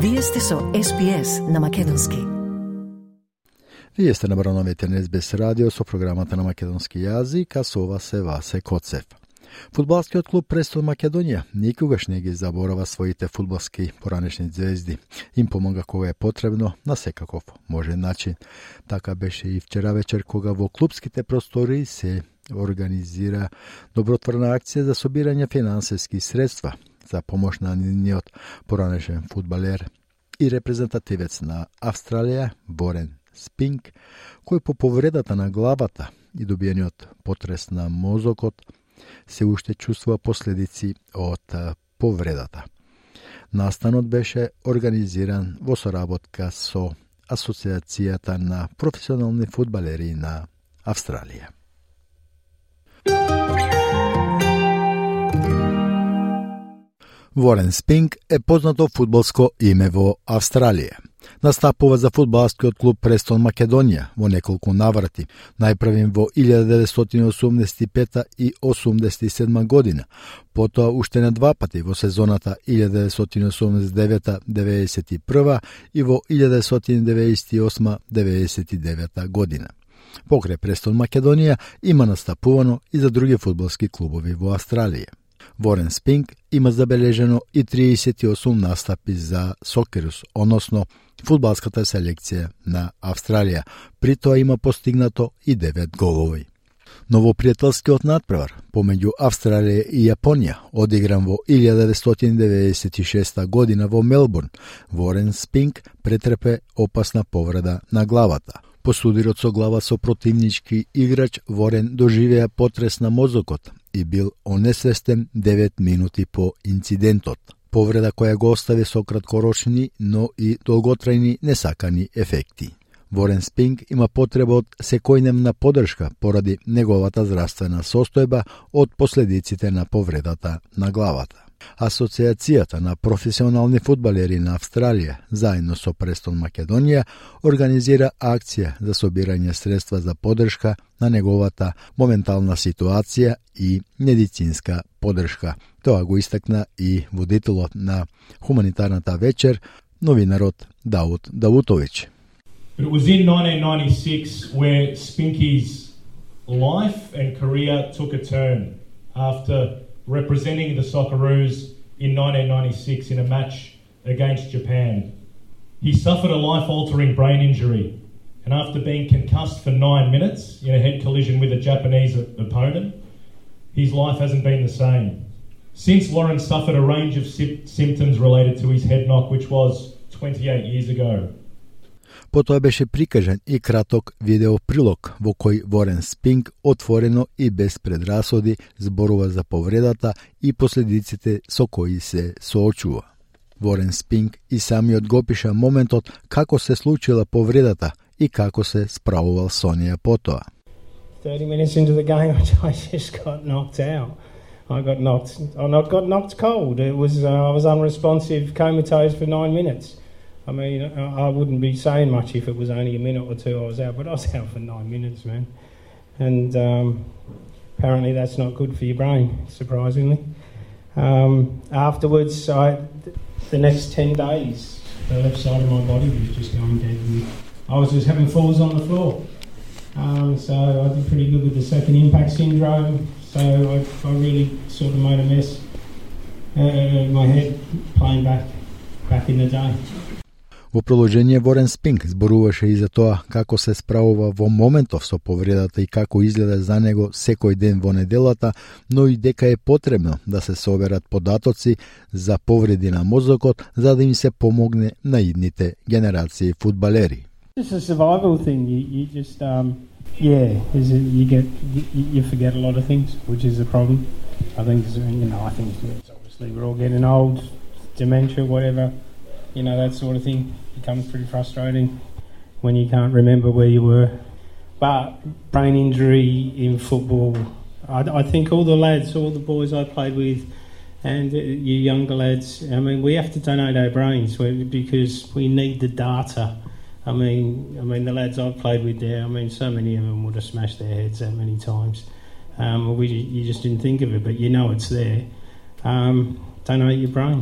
Вие сте со SPS на Македонски. Вие сте на Брановете на SBS радио со програмата на македонски јазик, а со вас е Васе Коцев. Фудбалскиот клуб Престон Македонија никогаш не ги заборава своите фудбалски поранешни звезди. Им помага кога е потребно на секаков можен начин. Така беше и вчера вечер кога во клубските простори се организира добротворна акција за собирање финансиски средства за помош на нивниот поранешен фудбалер и репрезентативец на Австралија Ворен Спинк, кој по повредата на главата и добиениот потрес на мозокот се уште чувствува последици од повредата. Настанот беше организиран во соработка со Асоциацијата на професионални фудбалери на Австралија. Ворен Спинк е познато фудбалско име во Австралија. Настапува за фудбалскиот клуб Престон Македонија во неколку наврати, најпрвим во 1985 и 87 година, потоа уште на два пати во сезоната 1989-91 и во 1998-99 година. Покрај Престон Македонија има настапувано и за други фудбалски клубови во Австралија. Ворен Спинк има забележено и 38 настапи за Сокерус, односно фудбалската селекција на Австралија. При тоа има постигнато и 9 голови. Новопријателскиот надпревар помеѓу Австралија и Јапонија, одигран во 1996 година во Мелбурн, Ворен Спинк претрпе опасна повреда на главата. По судирот со глава со противнички играч, Ворен доживеа потрес на мозокот и бил онесвестен 9 минути по инцидентот. Повреда која го остави со краткорочни, но и долготрајни несакани ефекти. Ворен Спинк има потреба од секојдневна поддршка поради неговата здравствена состојба од последиците на повредата на главата. Асоциацијата на професионални фудбалери на Австралија, заедно со Престон Македонија, организира акција за собирање средства за поддршка на неговата моментална ситуација и медицинска поддршка. Тоа го истакна и водителот на хуманитарната вечер, новинарот Давуд Давутовиќ. But it was in 1996 where Spinky's life and career took a turn after representing the Socceroos in 1996 in a match against Japan. He suffered a life-altering brain injury, and after being concussed for 9 minutes in a head collision with a Japanese opponent, his life hasn't been the same. Since, Warren suffered a range of symptoms related to his head knock, which was 28 years ago. Потоа беше прикажан и краток видеоприлог во кој Ворен Спинк отворено и без предрасуди зборува за повредата и последиците со кои се соочува. Ворен Спинк и самиот го пиша моментот како се случила повредата и како се справувал со неја потоа. 30 minutes into the game, I just got knocked out. I got knocked cold. I was unresponsive, comatose for 9 minutes. I mean, I wouldn't be saying much if it was only a minute or two I was out, but I was out for 9 minutes, man. And apparently that's not good for your brain, surprisingly. Afterwards, the next 10 days, the left side of my body was just going dead. And I was just having falls on the floor. So I did pretty good with the second impact syndrome. So I really sort of made a mess. My head playing back in the day. Во продолжение Ворен Спинк зборуваше и за тоа како се справува во моментов со повредата и како изгледа за него секој ден во неделата, но и дека е потребно да се соберат податоци за повреди на мозокот за да им се помогне на идните генерации фудбалери. It's a survival thing. You just you forget a lot of things, which is a problem. I think it's obviously we're all getting old, dementia, whatever. That sort of thing becomes pretty frustrating when you can't remember where you were. But brain injury in football, I think all the boys I played with and you younger lads, I mean, we have to donate our brains because we need the data. I mean, the lads I've played with there, I mean, so many of them would have smashed their heads that many times. You just didn't think of it, but you know it's there. Donate your brain.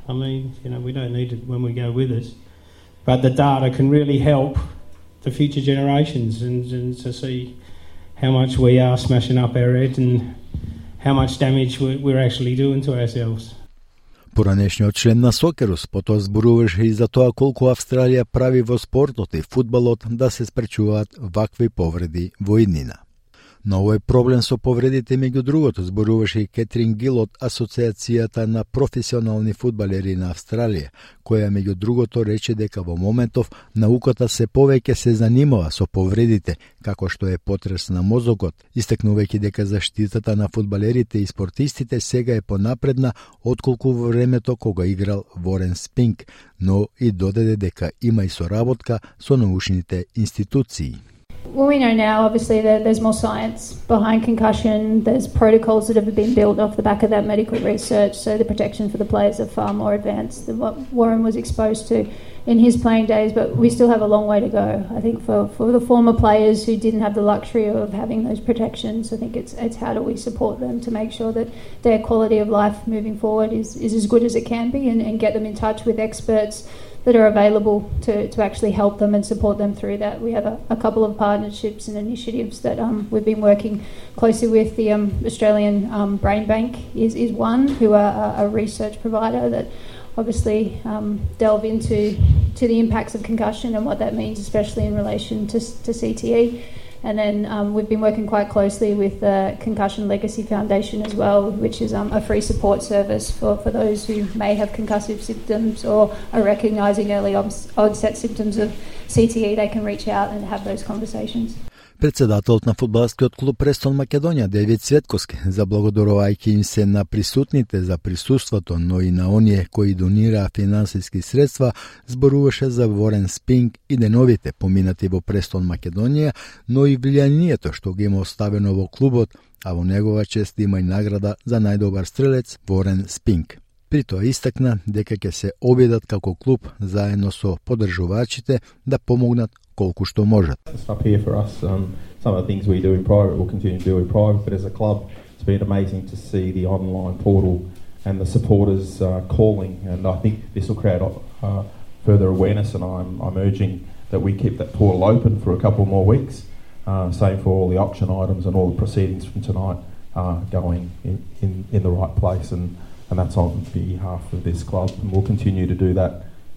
I mean, we don't need it when we go with us. But the data can really help the future generations and to see how much we are smashing up our head and how much damage we're actually doing to ourselves. Поранешниот член на Сокерус потоа зборуваше и за тоа колку Австралија прави во спортот и фудбалот да се спречуваат вакви повреди во иднина. Но овој проблем со повредите меѓу другото зборуваше и Кетрин Гил од Асоциацијата на професионални фудбалери на Австралија, која меѓу другото рече дека во моментов науката се повеќе се занимава со повредите, како што е потрес на мозокот, истакнувајќи дека заштитата на фудбалерите и спортистите сега е понапредна отколку во времето кога играл Ворен Спинк, но и додаде дека има и соработка со научните институции. Well, we know now, obviously, that there's more science behind concussion. There's protocols that have been built off the back of that medical research, so the protection for the players are far more advanced than what Warren was exposed to in his playing days, but we still have a long way to go. I think for the former players who didn't have the luxury of having those protections, I think it's how do we support them to make sure that their quality of life moving forward is as good as it can be and get them in touch with experts that are available to actually help them and support them through that. We have a couple of partnerships and initiatives that we've been working closely with. The Australian Brain Bank is one, who are a research provider that obviously delve into the impacts of concussion and what that means, especially in relation to CTE. And then we've been working quite closely with the Concussion Legacy Foundation as well, which is a free support service for those who may have concussive symptoms or are recognising early onset symptoms of CTE. They can reach out and have those conversations. Председателот на фудбалскиот клуб Престон Македонија Девид Цветковски, заблагодарувајќи им се на присутните за присуството, но и на оние кои донираа финансиски средства, зборуваше за Ворен Спинк и деновите поминати во Престон Македонија, но и влијанието што ги има оставено во клубот, а во негова чест има и награда за најдобар стрелец Ворен Спинк. При тоа истакна дека ќе се обидат како клуб заедно со поддржувачите да помогнат колку што можат. Up here for us, some of the things we do in private we'll continue to do in private, but as a club it's been amazing to see the online portal and the supporters calling, and I think this will create further awareness, and I'm urging that we keep that portal open for a couple more weeks, same for all the auction items and all the proceedings from tonight going in the right place, and that's on behalf of this club, and we'll continue to do that,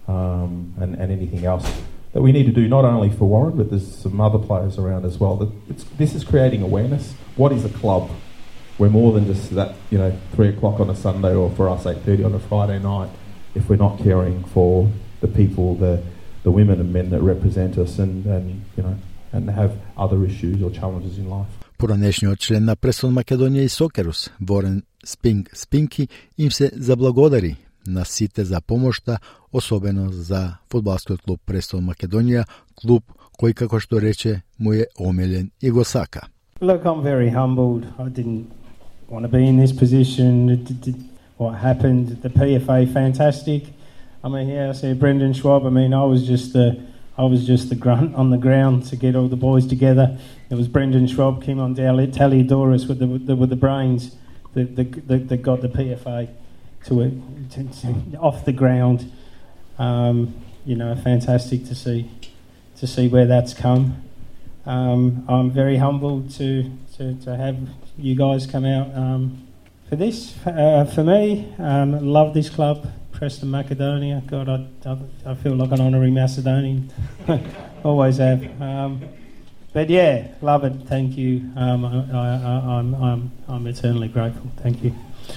and anything else that we need to do, not only for Warren, but there's some other players around as well. This is creating awareness. What is a club? We're more than just that, 3 o'clock on a Sunday, or for us 8:30 on a Friday night, if we're not caring for the people, the women and men that represent us and have other issues or challenges in life. Поранешниот член на Престон Македонија и Сокерус, Ворен Спинки, им се заблагодари на сите за помошта, особено за фудбалскиот клуб Престон Македонија, клуб кој, како што рече, му е омилен и го сака. Look, I'm very humbled. I didn't want to be in this position. What happened, the PFA, fantastic. I mean, I said Brendan Schwab. I mean, I was just the grunt on the ground to get all the boys together. It was Brendan Schwab, Kim on Taliadoris with the brains that got the PFA to off the ground. Fantastic to see where that's come. I'm very humbled to have you guys come out for this. For me, love this club, Preston Macedonia. God, I feel like an honorary Macedonian. Always have. But yeah, love it. Thank you. I'm eternally grateful. Thank you.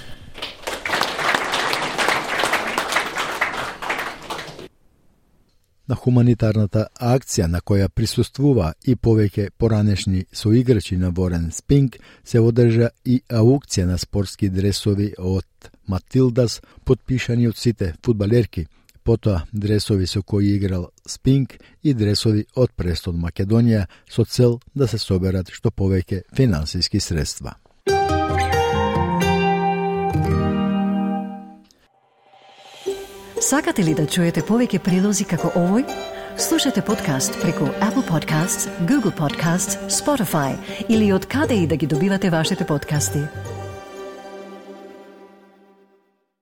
На хуманитарната акција на која присуствува и повеќе поранешни соиграчи на Ворен Спинк се одржа и аукција на спортски дресови од Матилдас, подпишани од сите фудбалерки, потоа дресови со кои играл Спинк и дресови од Престон Македонија со цел да се соберат што повеќе финансиски средства. Сакате ли да чуете повеќе прилози како овој? Слушате подкаст преку Apple Podcasts, Google Podcasts, Spotify или од каде и да ги добивате вашите подкасти.